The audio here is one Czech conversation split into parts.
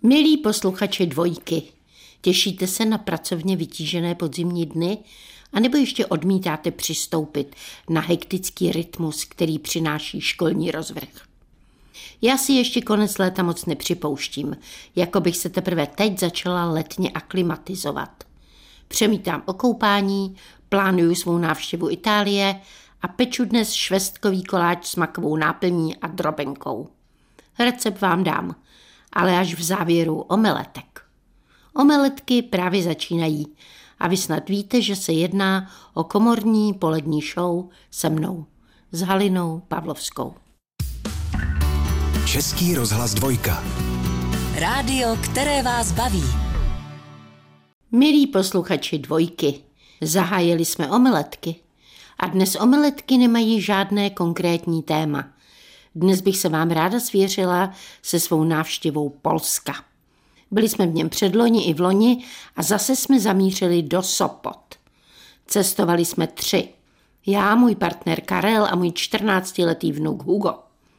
Milí posluchači Dvojky, těšíte se na pracovně vytížené podzimní dny, anebo ještě odmítáte přistoupit na hektický rytmus, který přináší školní rozvrh? Já si ještě konec léta moc nepřipouštím, jako bych se teprve teď začala letně aklimatizovat. Přemítám o koupání, plánuju svou návštěvu Itálie a peču dnes švestkový koláč s makovou náplní a drobenkou. Recept vám dám, ale až v závěru omeletek. Omeletky právě začínají a vy snad víte, že se jedná o komorní polední show se mnou, s Halinou Pavlovskou. Český rozhlas Dvojka. Rádio, které vás baví. Milí posluchači Dvojky, zahájili jsme omeletky a dnes omeletky nemají žádné konkrétní téma. Dnes bych se vám ráda svěřila se svou návštěvou Polska. Byli jsme v něm předloni i vloni a zase jsme zamířili do Sopot. Cestovali jsme 3. Já, můj partner Karel a můj 14letý vnuk Hugo.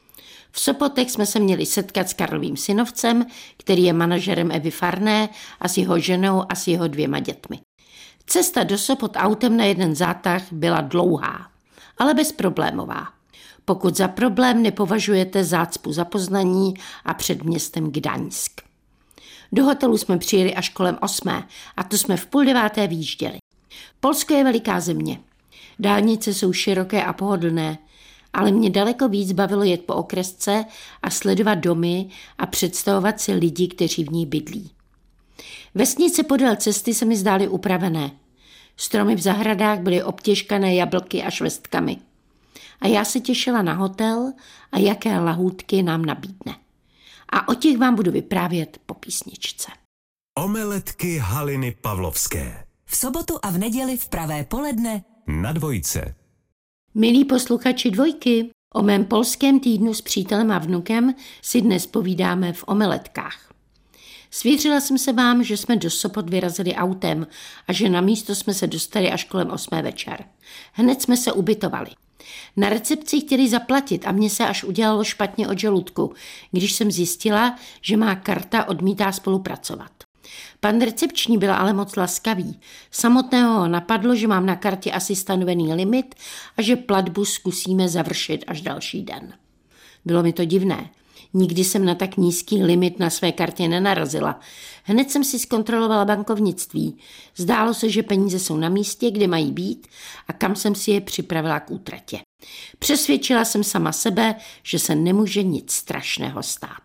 V Sopotech jsme se měli setkat s Karlovým synovcem, který je manažerem Evy Farné, a s jeho ženou a s jeho 2 dětmi. Cesta do Sopot autem na jeden zátah byla dlouhá, ale bezproblémová. Pokud za problém nepovažujete zácpu za Poznaní a před městem Gdaňsk. Do hotelu jsme přijeli až kolem 8 a to jsme v 8:30 vyjížděli. Polsko je veliká země. Dálnice jsou široké a pohodlné, ale mě daleko víc bavilo jet po okresce a sledovat domy a představovat si lidi, kteří v ní bydlí. Vesnice podél cesty se mi zdály upravené. Stromy v zahradách byly obtěžkané jablky a švestkami. A já se těšila na hotel a jaké lahůdky nám nabídne. A o těch vám budu vyprávět po písničce. Omeletky Haliny Pavlovské. V sobotu a v neděli v pravé poledne Na Dvojce. Milí posluchači Dvojky, o mém polském týdnu s přítelem a vnukem si dnes povídáme v omeletkách. Svěřila jsem se vám, že jsme do Sopot vyrazili autem a že na místo jsme se dostali až kolem 8 večer. Hned jsme se ubytovali. Na recepci chtěli zaplatit a mně se až udělalo špatně od žaludku, když jsem zjistila, že má karta odmítá spolupracovat. Pan recepční byl ale moc laskavý. Samotného ho napadlo, že mám na kartě asi stanovený limit a že platbu zkusíme završit až další den. Bylo mi to divné. Nikdy jsem na tak nízký limit na své kartě nenarazila. Hned jsem si zkontrolovala bankovnictví. Zdálo se, že peníze jsou na místě, kde mají být a kam jsem si je připravila k útratě. Přesvědčila jsem sama sebe, že se nemůže nic strašného stát.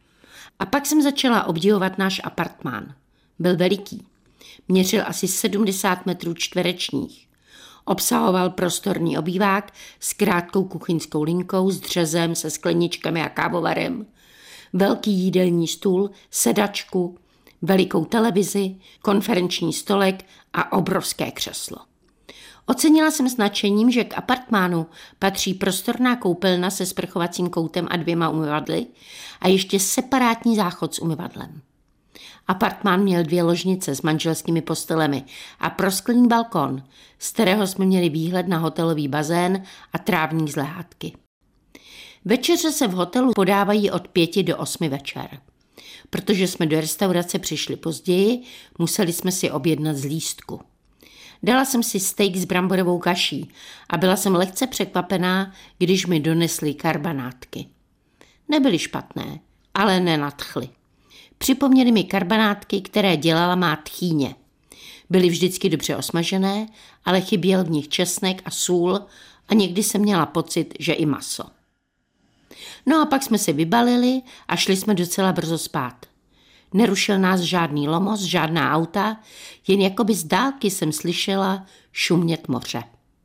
A pak jsem začala obdivovat náš apartmán. Byl veliký. Měřil asi 70 metrů čtverečních. Obsahoval prostorný obývák s krátkou kuchyňskou linkou, s dřezem, se skleničkami a kávovarem, velký jídelní stůl, sedačku, velikou televizi, konferenční stolek a obrovské křeslo. Ocenila jsem s nadšením, že k apartmánu patří prostorná koupelna se sprchovacím koutem a 2 umyvadly a ještě separátní záchod s umyvadlem. Apartmán měl 2 ložnice s manželskými postelemi a prosklený balkon, z kterého jsme měli výhled na hotelový bazén a trávník z lehátky. Večeře se v hotelu podávají od 5 do 8 večer. Protože jsme do restaurace přišli později, museli jsme si objednat z lístku. Dala jsem si steak s bramborovou kaší a byla jsem lehce překvapená, když mi donesli karbanátky. Nebyly špatné, ale nenadchly. Připomněly mi karbanátky, které dělala má tchýně. Byly vždycky dobře osmažené, ale chyběl v nich česnek a sůl a někdy jsem měla pocit, že i maso. No a pak jsme se vybalili a šli jsme docela brzo spát. Nerušil nás žádný lomos, žádná auta, jen jakoby z dálky jsem slyšela šumět moře.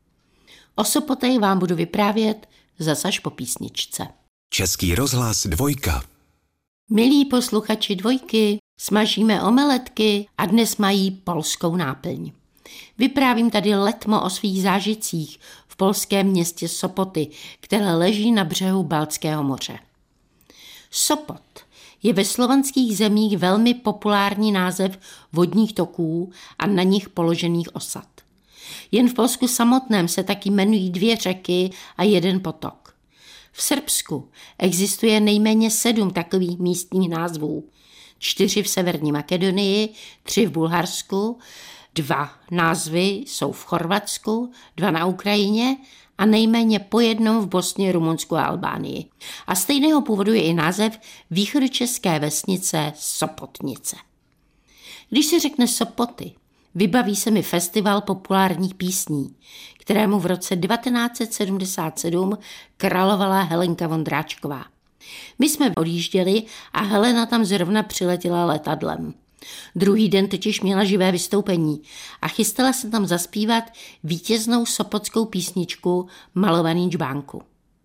O Sopotech vám budu vyprávět zas až po písničce. Český rozhlas Dvojka. Milí posluchači Dvojky, smažíme omeletky a dnes mají polskou náplň. Vyprávím tady letmo o svých zážitcích v polském městě Sopoty, které leží na břehu Baltského moře. Sopot je ve slovanských zemích velmi populární název vodních toků a na nich položených osad. Jen v Polsku samotném se taky jmenují 2 řeky a 1 potok. V Srbsku existuje nejméně 7 takových místních názvů. 4 v Severní Makedonii, 3 v Bulharsku, 2 názvy jsou v Chorvatsku, 2 na Ukrajině a nejméně po jednom v Bosně, Rumunsku a Albánii. A stejného původu je i název východočeské vesnice Sopotnice. Když se řekne Sopoty, vybaví se mi festival populárních písní, kterému v roce 1977 královala Helenka Vondráčková. My jsme odjížděli a Helena tam zrovna přiletěla letadlem. Druhý den totiž měla živé vystoupení a chystala se tam zaspívat vítěznou sopotskou písničku Malovaný džbánku.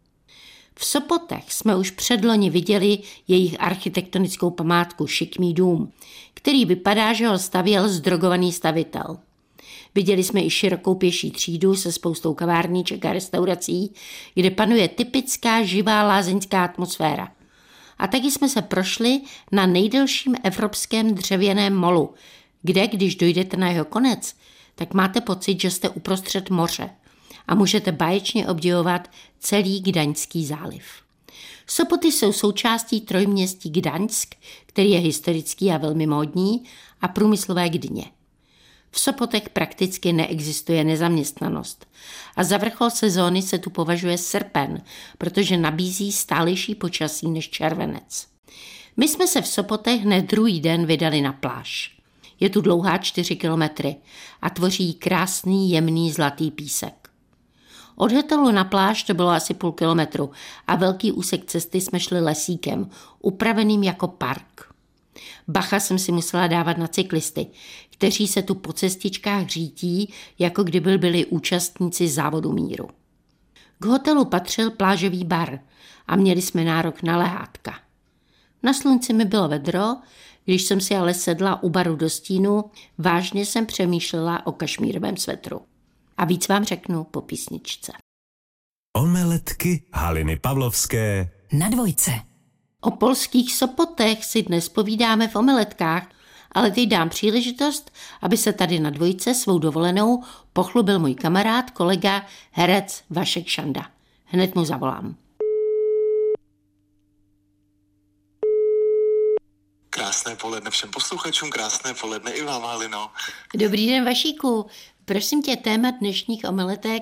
V Sopotech jsme už předloni viděli jejich architektonickou památku Šikmý dům, který vypadá, že ho stavěl zdrogovaný stavitel. Viděli jsme i širokou pěší třídu se spoustou kavárníček a restaurací, kde panuje typická živá lázeňská atmosféra. A taky jsme se prošli na nejdelším evropském dřevěném molu, kde, když dojdete na jeho konec, tak máte pocit, že jste uprostřed moře a můžete báječně obdivovat celý Gdaňský záliv. Sopoty jsou součástí trojměstí Gdaňsk, který je historický a velmi módní, a průmyslové Gdyně. V Sopotech prakticky neexistuje nezaměstnanost a za vrchol sezóny se tu považuje srpen, protože nabízí stálejší počasí než červenec. My jsme se v Sopotech hned druhý den vydali na pláž. Je tu dlouhá 4 kilometry a tvoří krásný jemný zlatý písek. Od hotelu na pláž to bylo asi půl kilometru a velký úsek cesty jsme šli lesíkem, upraveným jako park. Bacha jsem si musela dávat na cyklisty, kteří se tu po cestičkách řítí, jako kdyby byli účastníci závodu míru. K hotelu patřil plážový bar a měli jsme nárok na lehátka. Na slunci mi bylo vedro, když jsem si ale sedla u baru do stínu, vážně jsem přemýšlela o kašmírovém svetru. A víc vám řeknu po písničce. Omeletky Haliny Pavlovské Na dvojce. O polských Sopotech si dnes povídáme v omeletkách, ale teď dám příležitost, aby se tady na dvojce svou dovolenou pochlubil můj kamarád, kolega, herec Vašek Šanda. Hned mu zavolám. Krásné poledne všem posluchačům, krásné poledne i vám, Halino. Dobrý den, Vašíku. Prosím tě, téma dnešních omeletek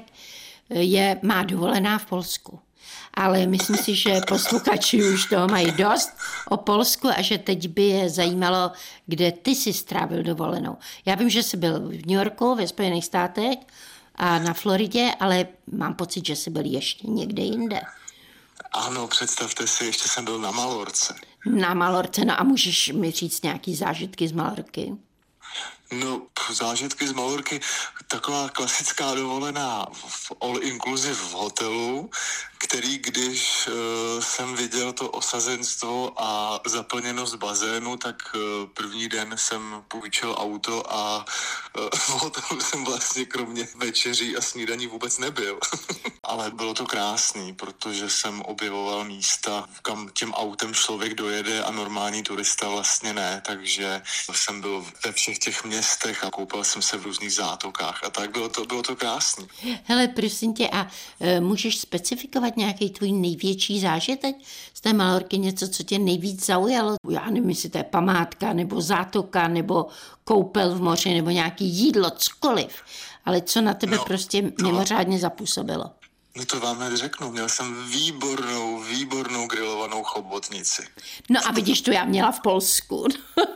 je má dovolená v Polsku. Ale myslím si, že posluchači už toho mají dost o Polsku a že teď by je zajímalo, kde ty jsi strávil dovolenou. Já vím, že jsi byl v New Yorku, ve Spojených státech a na Floridě, ale mám pocit, že jsi byl ještě někde jinde. Ano, představte si, ještě jsem byl na Malorce. Na Malorce, no a můžeš mi říct nějaký zážitky z Malorky? No, zážitky z Malorky, taková klasická dovolená v all inclusive v hotelu, který, když jsem viděl to osazenstvo a zaplněnost bazénu, tak první den jsem půjčil auto a v hotelu jsem vlastně kromě večeří a snídaní vůbec nebyl. Ale bylo to krásný, protože jsem objevoval místa, kam tím autem člověk dojede a normální turista vlastně ne, takže jsem byl ve všech těch městech a koupal jsem se v různých zátokách a tak bylo to krásný. Hele, prosím tě, a můžeš specifikovat nějaký tvůj největší zážitek z té Malorky, něco, co tě nejvíc zaujalo? Já nevím, jestli to je památka, nebo zátoka, nebo koupel v moři, nebo nějaký jídlo, cokoliv. Ale co na tebe prostě mimořádně zapůsobilo? No to vám hned řeknu, měl jsem výbornou grilovanou chobotnici. No a vidíš, to já měla v Polsku.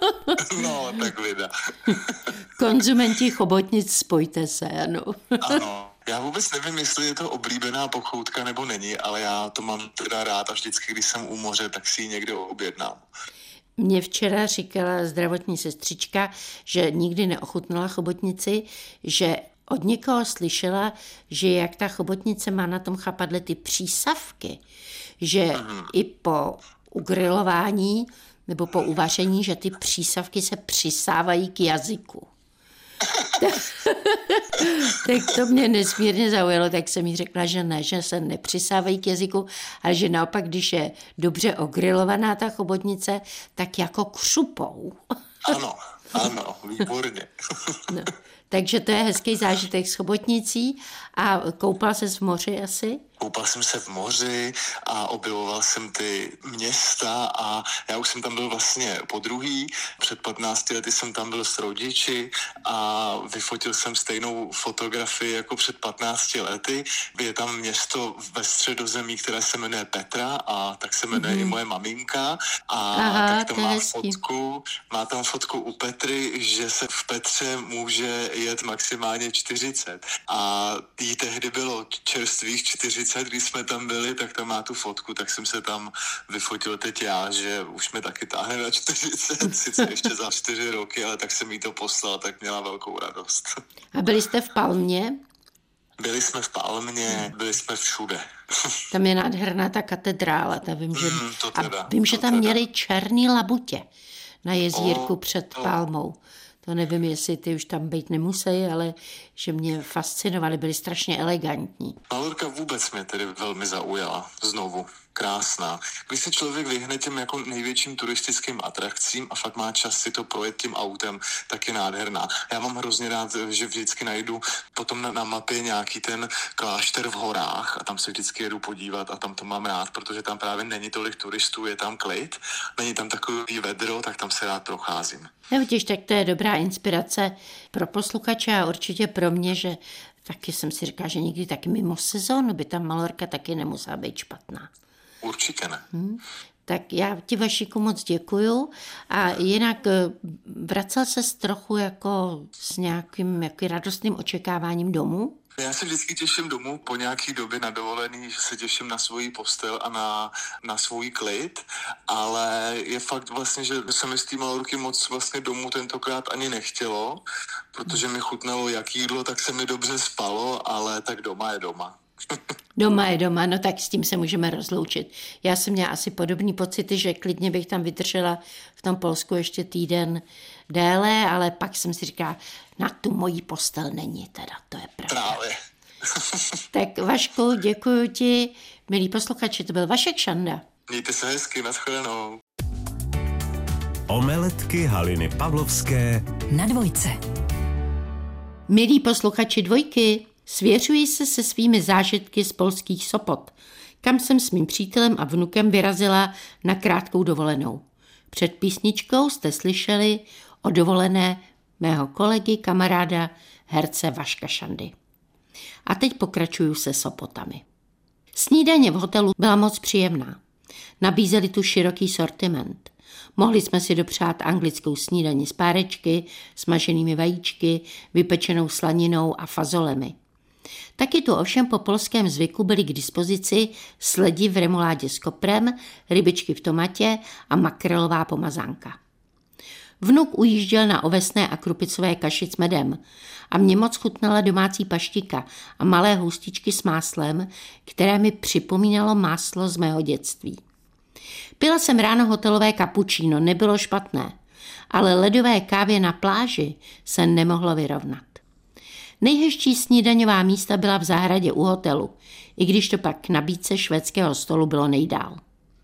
No, tak vida. Konzumenti chobotnic, spojte se, ano. Ano. Já vůbec nevím, jestli je to oblíbená pochoutka nebo není, ale já to mám teda rád a vždycky, když jsem u moře, tak si ji někde objednám. Mě včera říkala zdravotní sestřička, že nikdy neochutnala chobotnici, že od někoho slyšela, že jak ta chobotnice má na tom chapadle ty přísavky, že i po ugrilování nebo po uvaření, že ty přísavky se přisávají k jazyku. Tak to mě nesmírně zaujalo, tak jsem jí řekla, že ne, že se nepřisávají k jazyku, ale že naopak, když je dobře ogrilovaná ta chobotnice, tak jako křupou. Ano, výborně. No. Takže to je hezký zážitek s chobotnicí a koupal ses v moři asi? Koupal jsem se v moři a objevoval jsem ty města a já už jsem tam byl vlastně podruhý. Před 15 lety jsem tam byl s rodiči a vyfotil jsem stejnou fotografii jako před 15 lety. Je tam město ve Středozemí, které se jmenuje Petra a tak se jmenuje i moje maminka a tak to má tam fotku u Petry, že se v Petře může jet maximálně 40 a jí tehdy bylo čerstvých 40, když jsme tam byli, tak tam má tu fotku, tak jsem se tam vyfotil teď já, že už mi taky táhne na 40, sice ještě za 4 roky, ale tak jsem jí to poslal, tak měla velkou radost. A byli jste v Palmě? Byli jsme v Palmě, byli jsme všude. Tam je nádherná ta katedrála, ta vím, že tam měli černý labutě na jezírku před Palmou. To nevím, jestli ty už tam být nemusí, ale že mě fascinovaly, byly strašně elegantní. Malorka vůbec mě tedy velmi zaujala znovu. Krásná. Když se člověk vyhne těm jako největším turistickým atrakcím a fakt má čas si to projet tím autem, tak je nádherná. Já mám hrozně rád, že vždycky najdu potom na mapě nějaký ten klášter v horách a tam se vždycky jedu podívat a tam to mám rád, protože tam právě není tolik turistů, je tam klid, není tam takový vedro, tak tam se rád procházím. Vidíš, tak to je dobrá inspirace pro posluchače a určitě pro mě, že taky jsem si říkala, že někdy taky mimo sezónu by tam Malorka taky nemusela být špatná. Určitě ne. Tak já ti, Vašíku, moc děkuju a jinak vracel ses trochu jako s nějakým radostným očekáváním domů? Já se vždycky těším domů po nějaký době na dovolený, že se těším na svůj postel a na svůj klid, ale je fakt vlastně, že se mi z té Malorky moc vlastně domů tentokrát ani nechtělo, protože mi chutnalo jak jídlo, tak se mi dobře spalo, ale tak doma je doma. Doma je doma, no tak s tím se můžeme rozloučit. Já jsem měla asi podobný pocity, že klidně bych tam vydržela v tom Polsku ještě týden déle, ale pak jsem si říkala, na tu mojí postel není teda, to je pravda. Právě. Tak Vašku, děkuji ti, milí posluchači, to byl Vašek Šanda. Mějte se hezky, nashledanou. Omeletky Haliny Pavlovské na Dvojce. Milí posluchači Dvojky, svěřuji se svými zážitky z polských Sopot, kam jsem s mým přítelem a vnukem vyrazila na krátkou dovolenou. Před písničkou jste slyšeli o dovolené mého kolegy, kamaráda, herce Vaška Šandy. A teď pokračuju se Sopotami. Snídaně v hotelu byla moc příjemná. Nabízeli tu široký sortiment. Mohli jsme si dopřát anglickou snídani z párečky, smaženými vajíčky, vypečenou slaninou a fazolemi. Taky tu ovšem po polském zvyku byly k dispozici sledi v remuládě s koprem, rybičky v tomatě a makrelová pomazánka. Vnuk ujížděl na ovesné a krupicové kaši s medem a mě moc chutnala domácí paštika a malé houstičky s máslem, které mi připomínalo máslo z mého dětství. Pila jsem ráno hotelové kapučíno, nebylo špatné, ale ledové kávě na pláži se nemohlo vyrovnat. Nejhezčí snídaňová místa byla v zahradě u hotelu, i když to pak k nabídce švédského stolu bylo nejdál.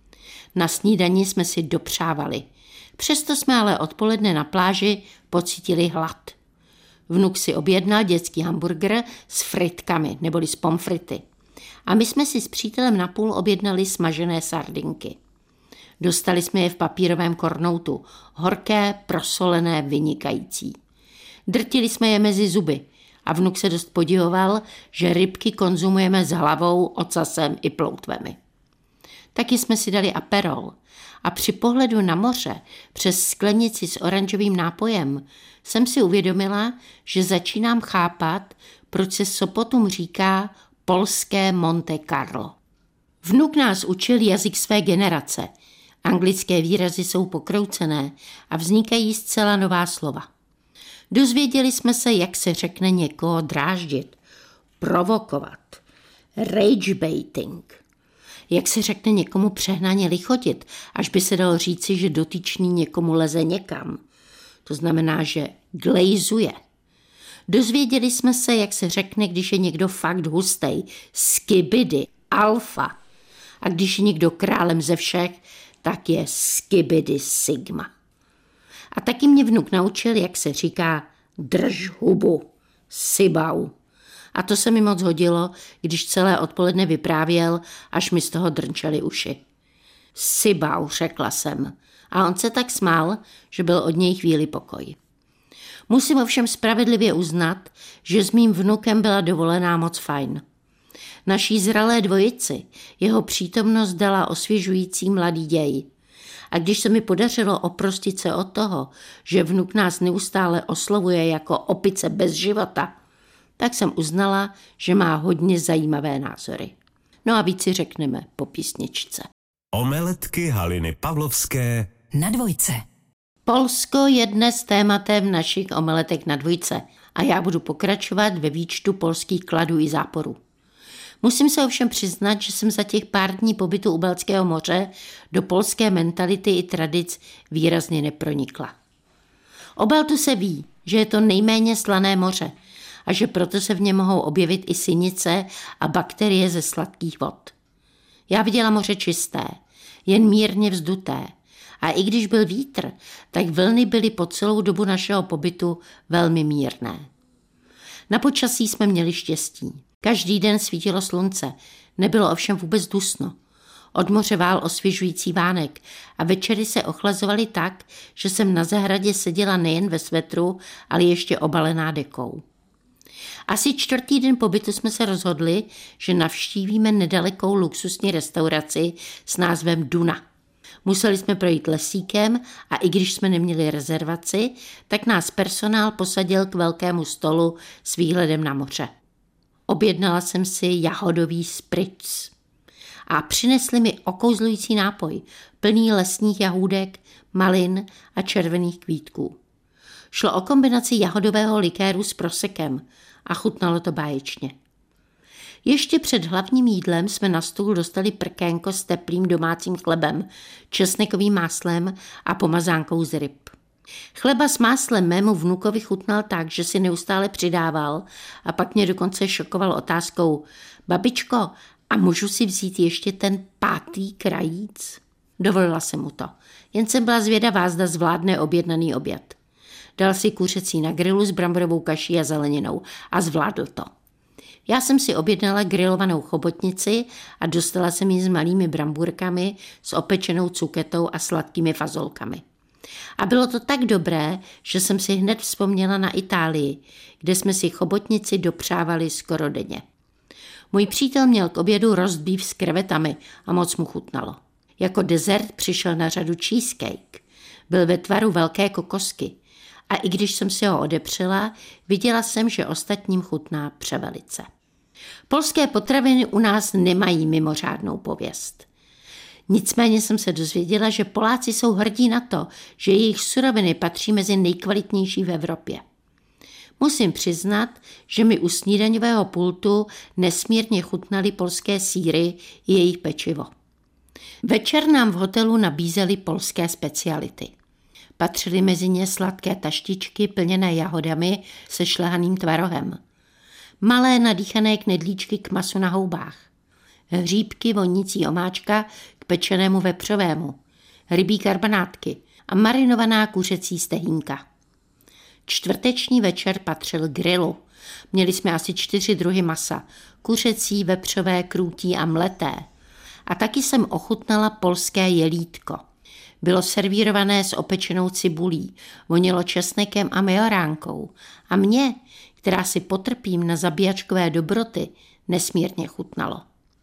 Na snídani jsme si dopřávali, přesto jsme ale odpoledne na pláži pocítili hlad. Vnuk si objednal dětský hamburger s fritkami, neboli s pomfrity. A my jsme si s přítelem napůl objednali smažené sardinky. Dostali jsme je v papírovém kornoutu, horké, prosolené, vynikající. Drtili jsme je mezi zuby a vnuk se dost podivoval, že rybky konzumujeme s hlavou, ocasem i ploutvemi. Taky jsme si dali aperol a při pohledu na moře přes sklenici s oranžovým nápojem jsem si uvědomila, že začínám chápat, proč se Sopotům říká polské Monte Carlo. Vnuk nás učil jazyk své generace. Anglické výrazy jsou pokroucené a vznikají zcela nová slova. Dozvěděli jsme se, jak se řekne někoho dráždit, provokovat, ragebaiting. Jak se řekne někomu přehnaně lichotit, až by se dalo říci, že dotyčný někomu leze někam. To znamená, že glejzuje. Dozvěděli jsme se, jak se řekne, když je někdo fakt hustej, skibidi, alfa. A když je někdo králem ze všech, tak je skibidi sigma. A taky mě vnuk naučil, jak se říká drž hubu, sibau. A to se mi moc hodilo, když celé odpoledne vyprávěl, až mi z toho drnčely uši. Sibau, řekla jsem. A on se tak smál, že byl od něj chvíli pokoj. Musím ovšem spravedlivě uznat, že s mým vnukem byla dovolená moc fajn. Naší zralé dvojici jeho přítomnost dala osvěžující mladý děj. A když se mi podařilo oprostit se od toho, že vnuk nás neustále oslovuje jako opice bez života, tak jsem uznala, že má hodně zajímavé názory. No a víc si řekneme po písničce. Omeletky Haliny Pavlovské Na dvojce. Polsko je dnes tématem našich omeletek na dvojce a já budu pokračovat ve výčtu polských kladů i záporů. Musím se ovšem přiznat, že jsem za těch pár dní pobytu u Baltského moře do polské mentality i tradic výrazně nepronikla. O Baltu se ví, že je to nejméně slané moře a že proto se v něm mohou objevit i sinice a bakterie ze sladkých vod. Já viděla moře čisté, jen mírně vzduté. A i když byl vítr, tak vlny byly po celou dobu našeho pobytu velmi mírné. Na počasí jsme měli štěstí. Každý den svítilo slunce, nebylo ovšem vůbec dusno. Od moře vál osvěžující vánek a večery se ochlazovaly tak, že jsem na zahradě seděla nejen ve svetru, ale ještě obalená dekou. Asi 4. den pobytu jsme se rozhodli, že navštívíme nedalekou luxusní restauraci s názvem Duna. Museli jsme projít lesíkem a i když jsme neměli rezervaci, tak nás personál posadil k velkému stolu s výhledem na moře. Objednala jsem si jahodový spritz a přinesli mi okouzlující nápoj, plný lesních jahůdek, malin a červených kvítků. Šlo o kombinaci jahodového likéru s prosekem a chutnalo to báječně. Ještě před hlavním jídlem jsme na stůl dostali prkénko s teplým domácím chlebem, česnekovým máslem a pomazánkou z ryb. Chleba s máslem mému vnukovi chutnal tak, že si neustále přidával a pak mě dokonce šokoval otázkou: babičko, a můžu si vzít ještě ten 5. krajíc? Dovolila jsem mu to, jen jsem byla zvědavá, zda zvládne objednaný oběd. Dal si kuřecí na grilu s bramborovou kaší a zeleninou a zvládl to. Já jsem si objednala grilovanou chobotnici a dostala jsem ji s malými brambůrkami, s opečenou cuketou a sladkými fazolkami. A bylo to tak dobré, že jsem si hned vzpomněla na Itálii, kde jsme si chobotnici dopřávali skoro denně. Můj přítel měl k obědu roast beef s krevetami a moc mu chutnalo. Jako dezert přišel na řadu cheesecake. Byl ve tvaru velké kokosky. A i když jsem si ho odepřela, viděla jsem, že ostatním chutná převelice. Polské potraviny u nás nemají mimořádnou pověst. Nicméně jsem se dozvěděla, že Poláci jsou hrdí na to, že jejich suroviny patří mezi nejkvalitnější v Evropě. Musím přiznat, že mi u snídaňového pultu nesmírně chutnaly polské sýry i jejich pečivo. Večer nám v hotelu nabízeli polské speciality. Patřily mezi ně sladké taštičky plněné jahodami se šlehaným tvarohem. Malé nadýchané knedlíčky k masu na houbách. Hříbky vonící omáčka k pečenému vepřovému. Rybí karbanátky a marinovaná kuřecí stehínka. Čtvrteční večer patřil grilu. Měli jsme asi 4 druhy masa. Kuřecí, vepřové, krůtí a mleté. A taky jsem ochutnala polské jelítko. Bylo servírované s opečenou cibulí, vonilo česnekem a majoránkou. A mě, která si potrpím na zabíjačkové dobroty, nesmírně chutnalo.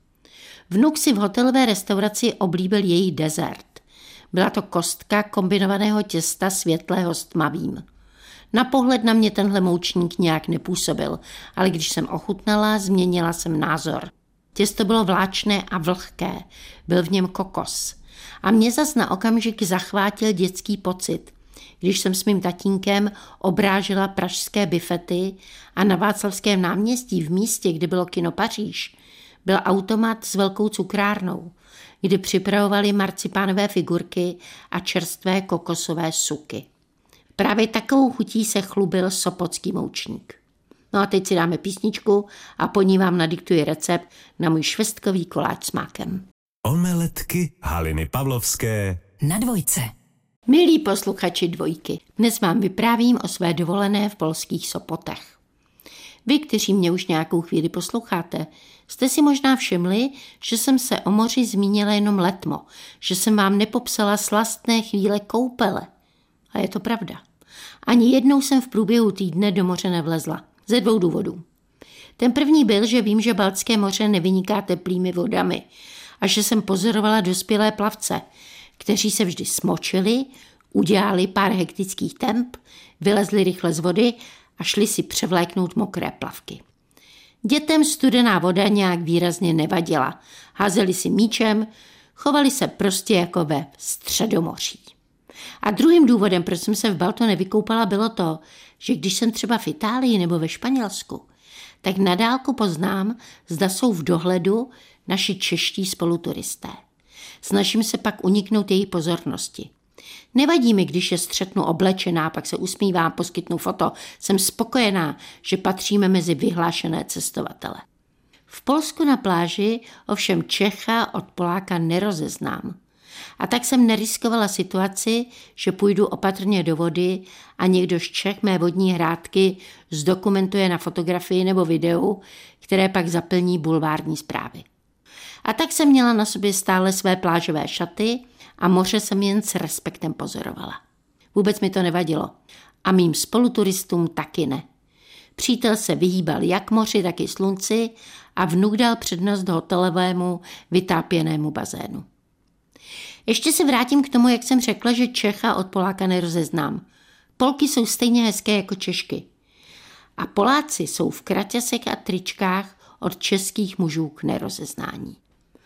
Vnuk si v hotelové restauraci oblíbil její dezert. Byla to kostka kombinovaného těsta světlého s tmavým. Na pohled na mě tenhle moučník nějak nepůsobil, ale když jsem ochutnala, změnila jsem názor. Těsto bylo vláčné a vlhké, byl v něm kokos. A mě zas na okamžik zachvátil dětský pocit, když jsem s mým tatínkem obrážela pražské bifety a na Václavském náměstí v místě, kde bylo kino Paříž, byl automat s velkou cukrárnou, kde připravovali marcipánové figurky a čerstvé kokosové suky. Právě takovou chutí se chlubil sopotský moučník. No a teď si dáme písničku a po ní vám nadiktuji recept na můj švestkový koláč s mákem. Omeletky Haliny Pavlovské Na dvojce. Milí posluchači Dvojky, dnes vám vyprávím o své dovolené v polských Sopotech. Vy, kteří mě už nějakou chvíli posloucháte, jste si možná všimli, že jsem se o moři zmínila jenom letmo, že jsem vám nepopsala slastné chvíle koupele. A je to pravda. Ani jednou jsem v průběhu týdne do moře nevlezla. Ze 2 důvodů. Ten první byl, že vím, že Baltské moře nevyniká teplými vodami a že jsem pozorovala dospělé plavce, kteří se vždy smočili, udělali pár hektických temp, vylezli rychle z vody a šli si převléknout mokré plavky. Dětem studená voda nějak výrazně nevadila. Házeli si míčem, chovali se prostě jako ve Středomoří. A druhým důvodem, proč jsem se v Baltu nevykoupala, bylo to, že když jsem třeba v Itálii nebo ve Španělsku, tak na dálku poznám, zda jsou v dohledu naši čeští spoluturisté. Snažím se pak uniknout její pozornosti. Nevadí mi, když je střetnu oblečená, pak se usmívám, poskytnu foto. Jsem spokojená, že patříme mezi vyhlášené cestovatele. V Polsku na pláži ovšem Čecha od Poláka nerozeznám. A tak jsem neriskovala situaci, že půjdu opatrně do vody a někdo z Čech mé vodní hrádky zdokumentuje na fotografii nebo videu, které pak zaplní bulvární zprávy. A tak jsem měla na sobě stále své plážové šaty a moře jsem jen s respektem pozorovala. Vůbec mi to nevadilo. A mým spoluturistům taky ne. Přítel se vyhýbal jak moři, tak i slunci a vnuk dal přednost hotelovému vytápěnému bazénu. Ještě se vrátím k tomu, jak jsem řekla, že Čecha od Poláka nerozeznám. Polky jsou stejně hezké jako Češky. A Poláci jsou v kraťasech a tričkách od českých mužů k nerozeznání.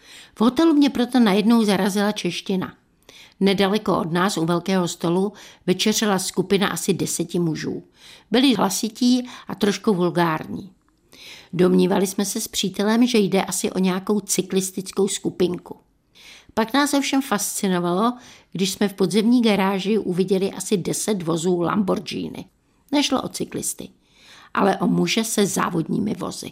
V hotelu mě proto najednou zarazila čeština. Nedaleko od nás u velkého stolu večeřela skupina asi 10 mužů. Byli hlasití a trošku vulgární. Domnívali jsme se s přítelem, že jde asi o nějakou cyklistickou skupinku. Pak nás ovšem fascinovalo, když jsme v podzemní garáži uviděli asi 10 vozů Lamborghini. Nešlo o cyklisty, ale o muže se závodními vozy.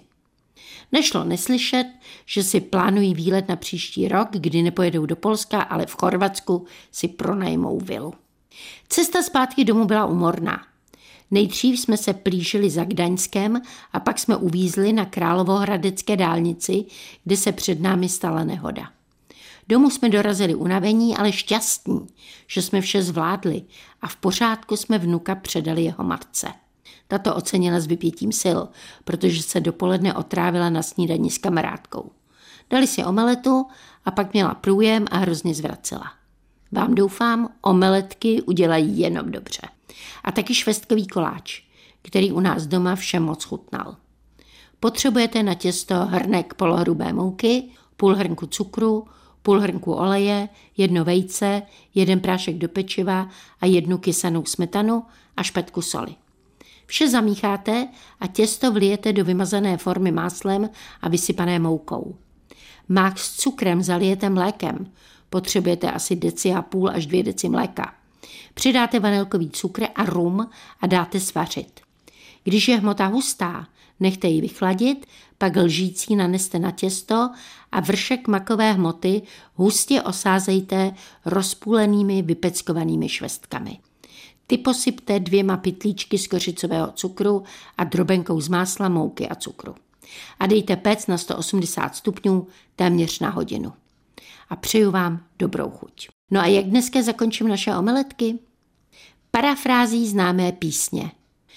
Nešlo neslyšet, že si plánují výlet na příští rok, kdy nepojedou do Polska, ale v Chorvatsku si pronajmou vilu. Cesta zpátky domů byla úmorná. Nejdřív jsme se plížili za Gdaňskem a pak jsme uvízli na Královohradecké dálnici, kde se před námi stala nehoda. Domů jsme dorazili unavení, ale šťastní, že jsme vše zvládli a v pořádku jsme vnuka předali jeho matce. Tato ocenila s vypětím sil, protože se dopoledne otrávila na snídani s kamarádkou. Dali si omeletu a pak měla průjem a hrozně zvracela. Vám doufám, omeletky udělají jenom dobře. A taky švestkový koláč, který u nás doma všem moc chutnal. Potřebujete na těsto hrnek polohrubé mouky, půl hrnku cukru, půl hrnku oleje, 1 vejce, 1 prášek do pečiva a 1 kysanou smetanu a špetku soli. Vše zamícháte a těsto vlijete do vymazané formy máslem a vysypané moukou. Mák s cukrem zalijete mlékem. Potřebujete asi 1,5 až 2 deci mléka. Přidáte vanilkový cukr a rum a dáte svařit. Když je hmota hustá, nechte ji vychladit, pak lžící naneste na těsto a vršek makové hmoty hustě osázejte rozpůlenými vypeckovanými švestkami. Ty posypte 2 pytlíčky z kořicového cukru a drobenkou z másla, mouky a cukru. A dejte péct na 180 stupňů téměř na hodinu. A přeju vám dobrou chuť. No a jak dneska zakončím naše omeletky? Parafrází známé písně.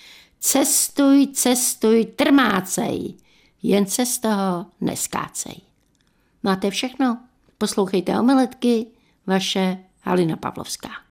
Cestuj, cestuj, trmácej, jen se z toho neskácej. Máte všechno? Poslouchejte omeletky, vaše Halina Pavlovská.